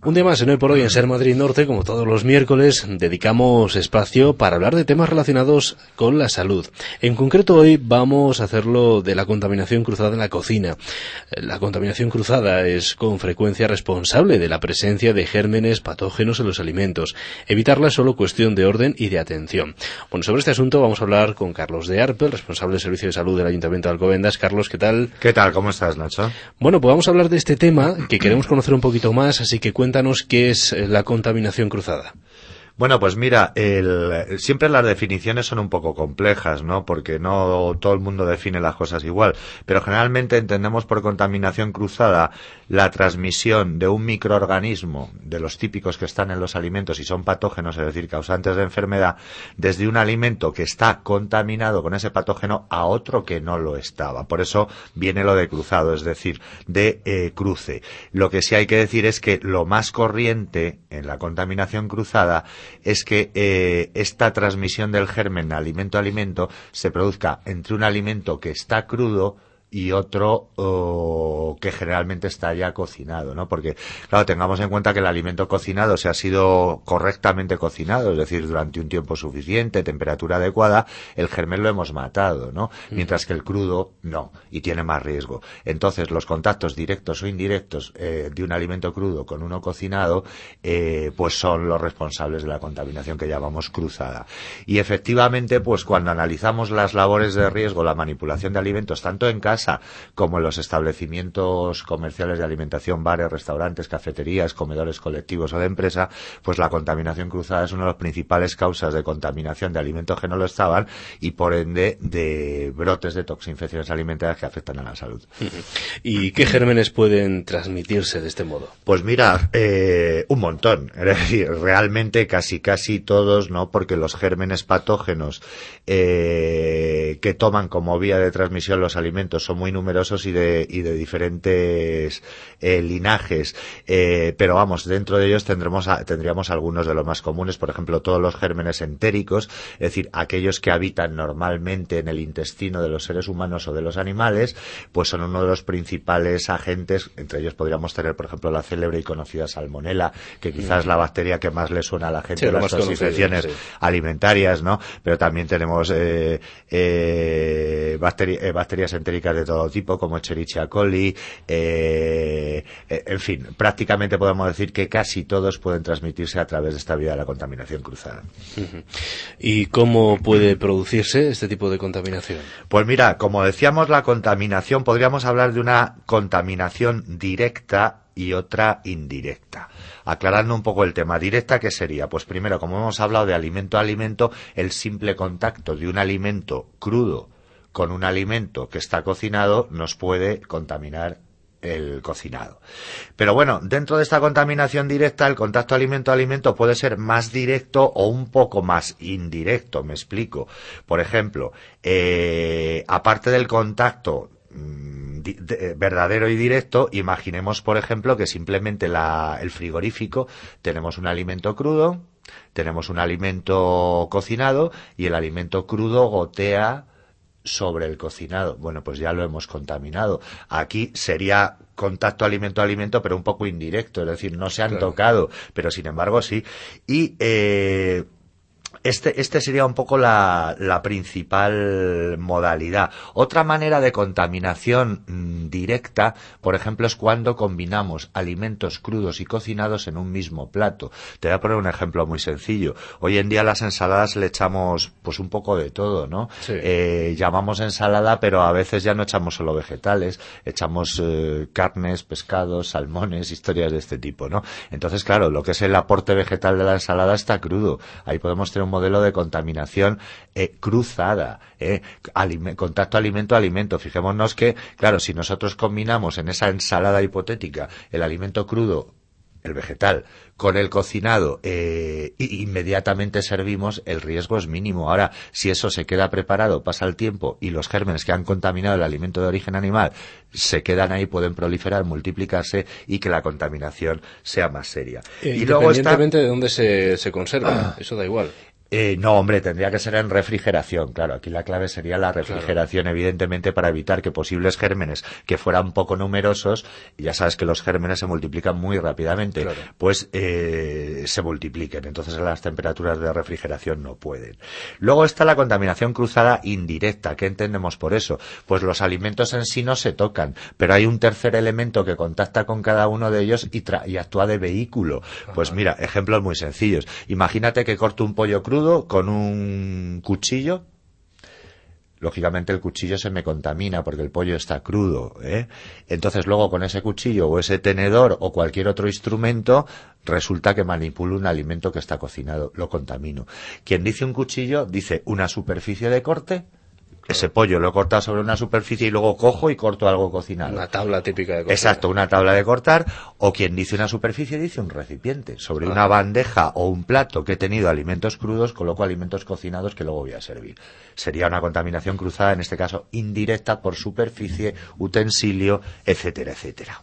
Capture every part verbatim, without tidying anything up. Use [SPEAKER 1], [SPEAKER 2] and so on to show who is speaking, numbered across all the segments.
[SPEAKER 1] Un día más en Hoy por Hoy en Ser Madrid Norte, como todos los miércoles, dedicamos espacio para hablar de temas relacionados con la salud. En concreto hoy vamos a hacerlo de la contaminación cruzada en la cocina. La contaminación cruzada es con frecuencia responsable de la presencia de gérmenes patógenos en los alimentos. Evitarla es solo cuestión de orden y de atención. Bueno, sobre este asunto vamos a hablar con Carlos de Arpe, el responsable del Servicio de Salud del Ayuntamiento de Alcobendas. Carlos, ¿qué tal?
[SPEAKER 2] ¿Qué tal? ¿Cómo estás, Nacho?
[SPEAKER 1] Bueno, pues vamos a hablar de este tema que queremos conocer un poquito más, así que cuéntanos Cuéntanos qué es la contaminación cruzada.
[SPEAKER 2] Bueno, pues mira, el, siempre las definiciones son un poco complejas, ¿no? Porque no todo el mundo define las cosas igual. Pero generalmente entendemos por contaminación cruzada la transmisión de un microorganismo, de los típicos que están en los alimentos y son patógenos, es decir, causantes de enfermedad, desde un alimento que está contaminado con ese patógeno a otro que no lo estaba. Por eso viene lo de cruzado, es decir, de eh, cruce. Lo que sí hay que decir es que lo más corriente en la contaminación cruzada es que eh, esta transmisión del germen alimento a alimento se produzca entre un alimento que está crudo y otro oh, que generalmente está ya cocinado, ¿no? Porque, claro, tengamos en cuenta que el alimento cocinado, si ha sido correctamente cocinado, es decir, durante un tiempo suficiente, temperatura adecuada, el germen lo hemos matado, ¿no? Mm. Mientras que el crudo no, y tiene más riesgo. Entonces, los contactos directos o indirectos eh, de un alimento crudo con uno cocinado, eh, pues son los responsables de la contaminación que llamamos cruzada. Y efectivamente, pues cuando analizamos las labores de riesgo, la manipulación de alimentos, tanto en casa como en los establecimientos comerciales de alimentación, bares, restaurantes, cafeterías, comedores colectivos o de empresa, pues la contaminación cruzada es una de las principales causas de contaminación de alimentos que no lo estaban y por ende de brotes de toxinfecciones alimentarias que afectan a la salud.
[SPEAKER 1] ¿Y qué gérmenes pueden transmitirse de este modo?
[SPEAKER 2] Pues mira, eh, un montón, es decir, realmente casi casi todos, ¿no? Porque los gérmenes patógenos eh, que toman como vía de transmisión los alimentos son muy numerosos y de, y de diferentes eh, linajes, eh, pero vamos, dentro de ellos tendremos a, tendríamos algunos de los más comunes, por ejemplo, todos los gérmenes entéricos, es decir, aquellos que habitan normalmente en el intestino de los seres humanos o de los animales, pues son uno de los principales agentes. Entre ellos podríamos tener, por ejemplo, la célebre y conocida salmonela, que quizás es la bacteria que más le suena a la gente
[SPEAKER 1] sí,
[SPEAKER 2] de las toxinfecciones sí. alimentarias, ¿no? Pero también tenemos eh, eh, bacteri- eh, bacterias entéricas de todo tipo, como Escherichia coli, eh, eh, en fin, prácticamente podemos decir que casi todos pueden transmitirse a través de esta vía de la contaminación cruzada.
[SPEAKER 1] Uh-huh. ¿Y cómo puede producirse este tipo de contaminación?
[SPEAKER 2] Pues mira, como decíamos, la contaminación, podríamos hablar de una contaminación directa y otra indirecta. Aclarando un poco el tema, directa, ¿qué sería? Pues primero, como hemos hablado de alimento a alimento, el simple contacto de un alimento crudo con un alimento que está cocinado nos puede contaminar el cocinado. Pero bueno, dentro de esta contaminación directa, el contacto alimento a alimento puede ser más directo o un poco más indirecto, me explico. Por ejemplo, eh, aparte del contacto mmm, di- de, verdadero y directo, imaginemos, por ejemplo, que simplemente la, el frigorífico, tenemos un alimento crudo, tenemos un alimento cocinado y el alimento crudo gotea sobre el cocinado. Bueno, pues ya lo hemos contaminado. Aquí sería contacto alimento a alimento, pero un poco indirecto, es decir, no se han claro. tocado, pero sin embargo sí. Y eh, Este, este sería un poco la, la principal modalidad. Otra manera de contaminación mmm, directa, por ejemplo, es cuando combinamos alimentos crudos y cocinados en un mismo plato. Te voy a poner un ejemplo muy sencillo. Hoy en día a las ensaladas le echamos pues un poco de todo, ¿no?
[SPEAKER 1] Sí.
[SPEAKER 2] Eh, llamamos ensalada, pero a veces ya no echamos solo vegetales, echamos eh, carnes, pescados, salmones, historias de este tipo, ¿no? Entonces, claro, lo que es el aporte vegetal de la ensalada está crudo. Ahí podemos tener un modelo de contaminación eh, cruzada, eh, alime- contacto alimento-alimento. Fijémonos que, claro, si nosotros combinamos en esa ensalada hipotética el alimento crudo, el vegetal, con el cocinado, eh, y inmediatamente servimos, el riesgo es mínimo. Ahora, si eso se queda preparado, pasa el tiempo y los gérmenes que han contaminado el alimento de origen animal se quedan ahí, pueden proliferar, multiplicarse y que la contaminación sea más seria.
[SPEAKER 1] Eh,
[SPEAKER 2] y luego está...
[SPEAKER 1] Independientemente de dónde se, se conserva, eso da igual.
[SPEAKER 2] Eh, no, hombre, tendría que ser en refrigeración. Claro, aquí la clave sería la refrigeración, claro. Evidentemente, para evitar que posibles gérmenes que fueran poco numerosos, y ya sabes que los gérmenes se multiplican muy rápidamente, claro. pues eh, se multipliquen. Entonces, a las temperaturas de refrigeración no pueden. Luego está la contaminación cruzada indirecta. ¿Qué entendemos por eso? Pues los alimentos en sí no se tocan, pero hay un tercer elemento que contacta con cada uno de ellos y, tra- y actúa de vehículo. Pues Ajá. mira, ejemplos muy sencillos. Imagínate que corto un pollo crudo con un cuchillo. Lógicamente el cuchillo se me contamina porque el pollo está crudo, ¿eh? Entonces luego con ese cuchillo o ese tenedor o cualquier otro instrumento resulta que manipulo un alimento que está cocinado, lo contamino. Quien dice un cuchillo dice una superficie de corte. Ese pollo lo he cortado sobre una superficie y luego cojo y corto algo cocinado.
[SPEAKER 1] Una tabla típica de cortar.
[SPEAKER 2] Exacto, una tabla de cortar. O quien dice una superficie dice un recipiente. Sobre ah. una bandeja o un plato que he tenido alimentos crudos, coloco alimentos cocinados que luego voy a servir. Sería una contaminación cruzada, en este caso indirecta, por superficie, utensilio, etcétera, etcétera.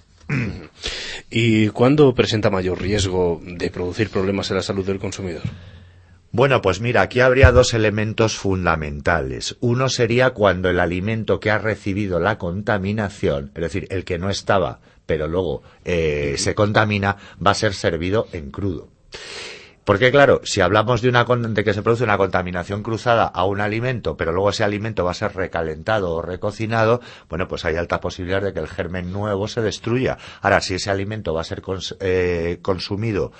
[SPEAKER 1] ¿Y cuándo presenta mayor riesgo de producir problemas en la salud del consumidor?
[SPEAKER 2] Bueno, pues mira, aquí habría dos elementos fundamentales. Uno sería cuando el alimento que ha recibido la contaminación, es decir, el que no estaba, pero luego eh, se contamina, va a ser servido en crudo. Porque claro, si hablamos de, una, de que se produce una contaminación cruzada a un alimento, pero luego ese alimento va a ser recalentado o recocinado, bueno, pues hay alta posibilidad de que el germen nuevo se destruya. Ahora, si ese alimento va a ser cons eh, consumido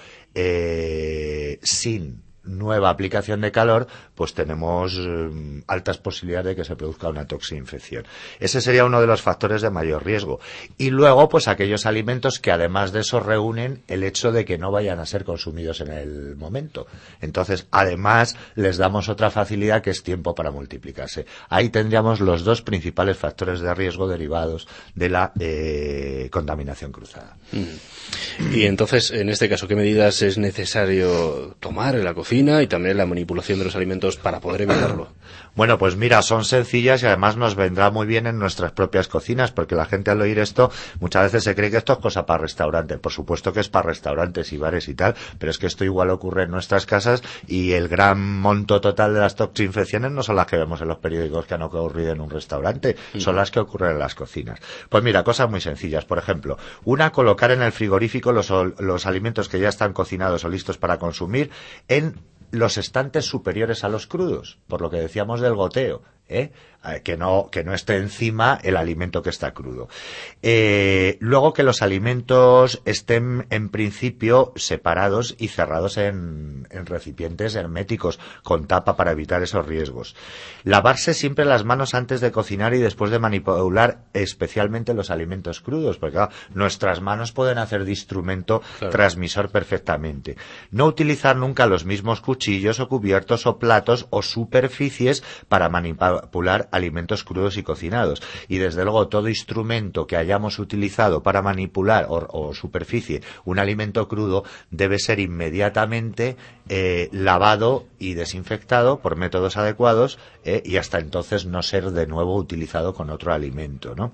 [SPEAKER 2] eh, sin nueva aplicación de calor, pues tenemos eh, altas posibilidades de que se produzca una toxinfección. Ese sería uno de los factores de mayor riesgo. Y luego, pues aquellos alimentos que además de eso reúnen el hecho de que no vayan a ser consumidos en el momento. Entonces, además, les damos otra facilidad que es tiempo para multiplicarse. Ahí tendríamos los dos principales factores de riesgo derivados de la eh, contaminación cruzada.
[SPEAKER 1] Mm. Y entonces, en este caso, ¿qué medidas es necesario tomar en la cocina y también la manipulación de los alimentos para poder evitarlo?
[SPEAKER 2] Bueno, pues mira, son sencillas y además nos vendrá muy bien en nuestras propias cocinas, porque la gente al oír esto muchas veces se cree que esto es cosa para restaurantes. Por supuesto que es para restaurantes y bares y tal, pero es que esto igual ocurre en nuestras casas y el gran monto total de las toxinfecciones no son las que vemos en los periódicos que han ocurrido en un restaurante, uh-huh. son las que ocurren en las cocinas. Pues mira, cosas muy sencillas. Por ejemplo, una, colocar en el frigorífico los, los alimentos que ya están cocinados o listos para consumir en los estantes superiores a los crudos, por lo que decíamos del goteo, ¿eh? que no que no esté encima el alimento que está crudo. Eh, luego que los alimentos estén en principio separados y cerrados en, en recipientes herméticos con tapa para evitar esos riesgos. Lavarse siempre las manos antes de cocinar y después de manipular especialmente los alimentos crudos, porque claro, nuestras manos pueden hacer de instrumento claro. transmisor perfectamente. No utilizar nunca los mismos cuchillos o cubiertos o platos o superficies para manipular alimentos crudos y cocinados. Y desde luego todo instrumento que hayamos utilizado para manipular o, o superficie un alimento crudo debe ser inmediatamente eh, lavado y desinfectado por métodos adecuados eh, y hasta entonces no ser de nuevo utilizado con otro alimento, ¿no?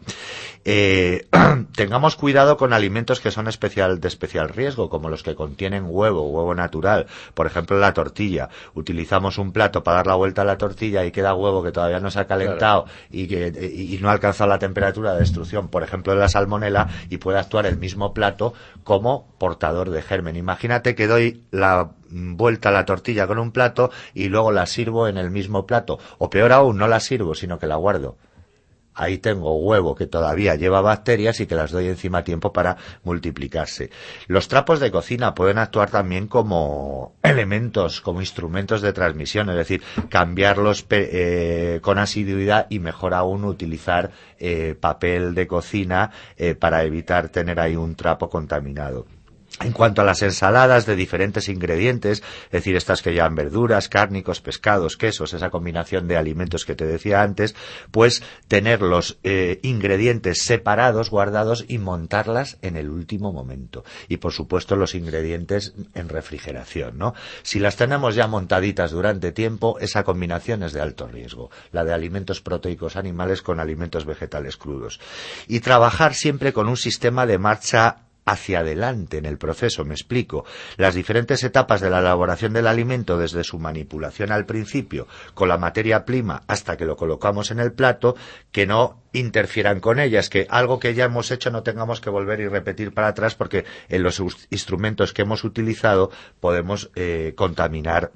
[SPEAKER 2] Eh, tengamos cuidado con alimentos que son especial, de especial riesgo, como los que contienen huevo, huevo natural. Por ejemplo, la tortilla. Utilizamos un plato para dar la vuelta a la tortilla y queda huevo que todavía no se ha calentado claro. y que y, y no ha alcanzado la temperatura de destrucción, por ejemplo, de la salmonela, y puede actuar el mismo plato como portador de germen. Imagínate que doy la vuelta a la tortilla con un plato y luego la sirvo en el mismo plato, o peor aún, no la sirvo, sino que la guardo. Ahí tengo huevo que todavía lleva bacterias y que las doy encima a tiempo para multiplicarse. Los trapos de cocina pueden actuar también como elementos, como instrumentos de transmisión, es decir, cambiarlos eh, con asiduidad y mejor aún utilizar eh, papel de cocina eh, para evitar tener ahí un trapo contaminado. En cuanto a las ensaladas de diferentes ingredientes, es decir, estas que llevan verduras, cárnicos, pescados, quesos, esa combinación de alimentos que te decía antes, pues tener los eh, ingredientes separados, guardados y montarlas en el último momento. Y por supuesto los ingredientes en refrigeración, ¿no? Si las tenemos ya montaditas durante tiempo, esa combinación es de alto riesgo, la de alimentos proteicos animales con alimentos vegetales crudos. Y trabajar siempre con un sistema de marcha hacia adelante en el proceso, me explico. Las diferentes etapas de la elaboración del alimento, desde su manipulación al principio, con la materia prima hasta que lo colocamos en el plato, que no interfieran con ellas, que algo que ya hemos hecho no tengamos que volver y repetir para atrás, porque en los instrumentos que hemos utilizado podemos eh, contaminar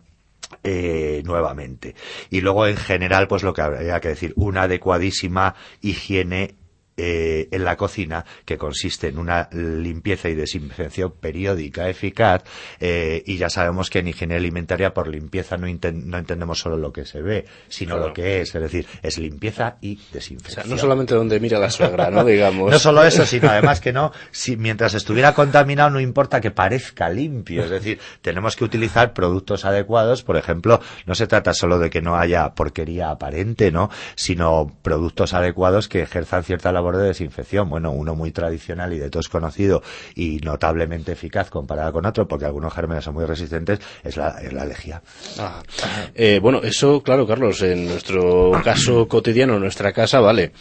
[SPEAKER 2] Eh, nuevamente. Y luego, en general, pues lo que habría que decir, una adecuadísima higiene eh, en la cocina, que consiste en una limpieza y desinfección periódica eficaz, eh, y ya sabemos que en higiene alimentaria por limpieza no, no entendemos solo lo que se ve, sino claro, lo que es, es decir, es limpieza y desinfección.
[SPEAKER 1] O sea, no solamente donde mira la suegra, ¿no? Digamos.
[SPEAKER 2] No solo eso, sino además que no, si mientras estuviera contaminado no importa que parezca limpio, es decir, tenemos que utilizar productos adecuados, por ejemplo, no se trata solo de que no haya porquería aparente, ¿no? Sino productos adecuados que ejerzan cierta labor de desinfección. Bueno, uno muy tradicional y de todos conocido y notablemente eficaz comparado con otro, porque algunos gérmenes son muy resistentes, es la, es la lejía.
[SPEAKER 1] Ah, eh, bueno, eso, claro, Carlos, en nuestro caso cotidiano, en nuestra casa, vale.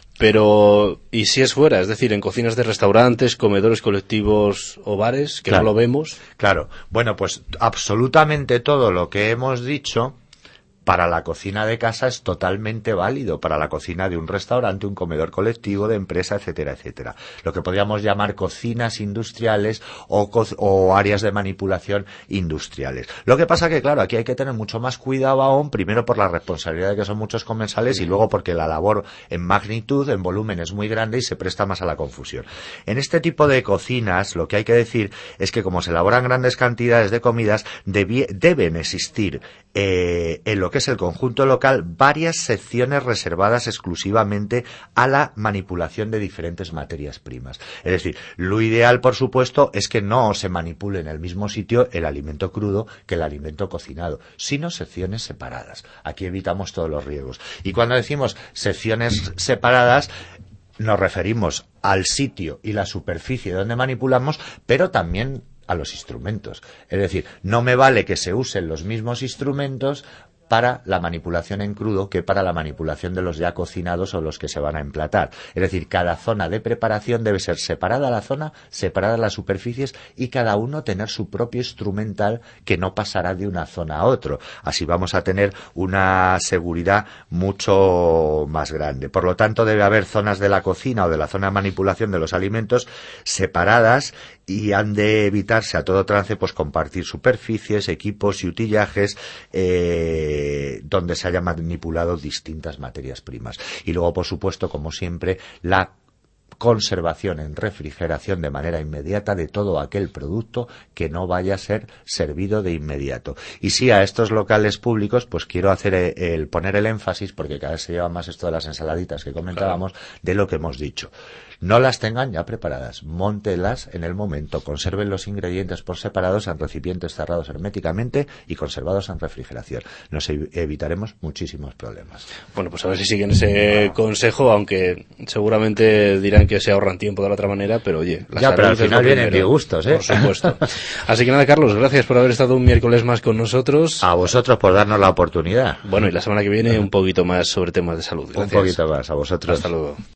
[SPEAKER 1] Pero, ¿y si es fuera? Es decir, en cocinas de restaurantes, comedores colectivos o bares, que claro, no lo vemos.
[SPEAKER 2] Claro. Bueno, pues absolutamente todo lo que hemos dicho para la cocina de casa es totalmente válido, para la cocina de un restaurante, un comedor colectivo, de empresa, etcétera, etcétera. Lo que podríamos llamar cocinas industriales o, co o áreas de manipulación industriales. Lo que pasa que, claro, aquí hay que tener mucho más cuidado aún, primero por la responsabilidad de que son muchos comensales y luego porque la labor en magnitud, en volumen, es muy grande y se presta más a la confusión. En este tipo de cocinas, lo que hay que decir es que como se elaboran grandes cantidades de comidas, deben existir eh, en lo que es el conjunto local varias secciones reservadas exclusivamente a la manipulación de diferentes materias primas. Es decir, lo ideal, por supuesto, es que no se manipule en el mismo sitio el alimento crudo que el alimento cocinado, sino secciones separadas. Aquí evitamos todos los riesgos. Y cuando decimos secciones separadas, nos referimos al sitio y la superficie donde manipulamos, pero también a los instrumentos. Es decir, no me vale que se usen los mismos instrumentos para la manipulación en crudo que para la manipulación de los ya cocinados o los que se van a emplatar. Es decir, cada zona de preparación debe ser separada la zona, separadas las superficies y cada uno tener su propio instrumental que no pasará de una zona a otra. Así vamos a tener una seguridad mucho más grande. Por lo tanto, debe haber zonas de la cocina o de la zona de manipulación de los alimentos separadas y han de evitarse a todo trance pues compartir superficies, equipos y utillajes eh, donde se hayan manipulado distintas materias primas. Y luego, por supuesto, como siempre, la conservación en refrigeración de manera inmediata de todo aquel producto que no vaya a ser servido de inmediato. Y sí, a estos locales públicos, pues quiero hacer el poner el énfasis, porque cada vez se lleva más esto de las ensaladitas que comentábamos, claro, de lo que hemos dicho. No las tengan ya preparadas, móntelas en el momento, conserven los ingredientes por separados en recipientes cerrados herméticamente y conservados en refrigeración. Nos evitaremos muchísimos problemas.
[SPEAKER 1] Bueno, pues a ver si siguen ese consejo, aunque seguramente dirán que se ahorran tiempo de la otra manera, pero oye, la
[SPEAKER 2] ya, pero al final vienen disgustos, ¿eh?
[SPEAKER 1] Por supuesto. Así que nada, Carlos, gracias por haber estado un miércoles más con nosotros.
[SPEAKER 2] A vosotros por darnos la oportunidad.
[SPEAKER 1] Bueno, y la semana que viene un poquito más sobre temas de salud. Gracias.
[SPEAKER 2] Un poquito más, a vosotros.
[SPEAKER 1] Hasta luego.